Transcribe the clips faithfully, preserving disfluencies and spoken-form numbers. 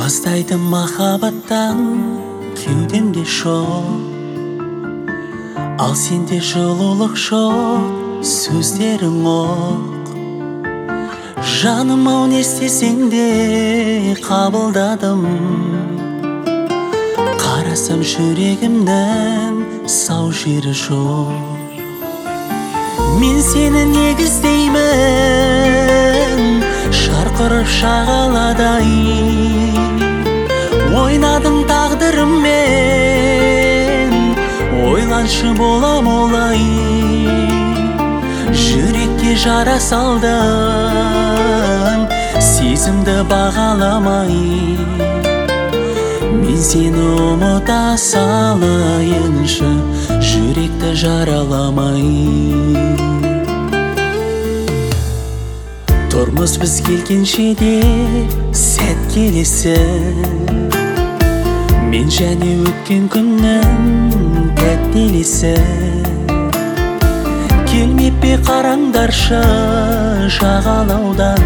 Бастайды махаббаттан кеудемде шоқ, ал сенде жылулық жоқ, сөздерің оқ. Жаным-ау, не істесең де қабылдадым, қарасам жүрегімнің сау жері жоқ. Мен сені негіздеймін шарқырып шағаладай, ойнадың тағдырыммен, ойланшы болам олай. Жүрекке жара салдым, сезімді бағаламай. Мен сені ұмыта салайыншы, жүректі жараламай. Тұрмыз біз келгенше де сәт келесің, мен және өткен күннің тәттелесі. Келмеп пе қараңдаршы жағалаудан,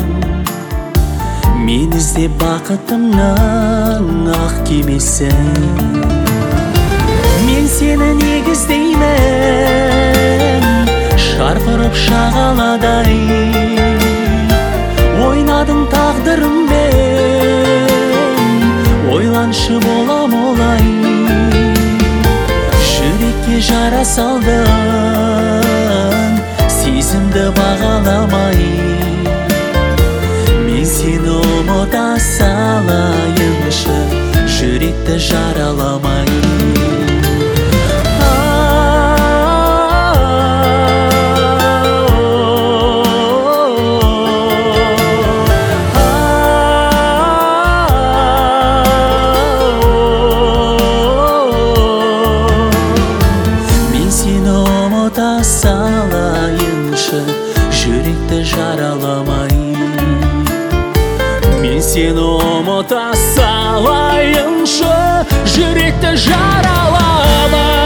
мен іздеп бақытымның ақ кемесін. Мен сені негіздеймін шарқырып шағаладай, ойнадың тағдырыммен, ойланшы болам олай. Жүрекке жара салдым, сезімді бағаламай. Мен сені ұмыта салайыншы, жүректі жараламай. Салайыншы, жүректі жараламай. Мен сені ұмыта салайыншы, жүректі жараламай.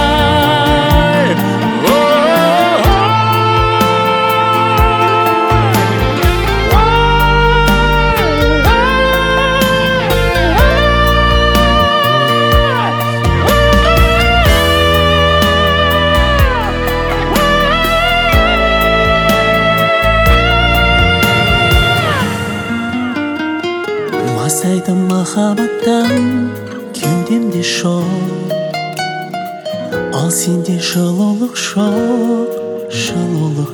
Бастайды махаббаттан кеудемде шоқ, ал сенде жылулық жоқ, жылулық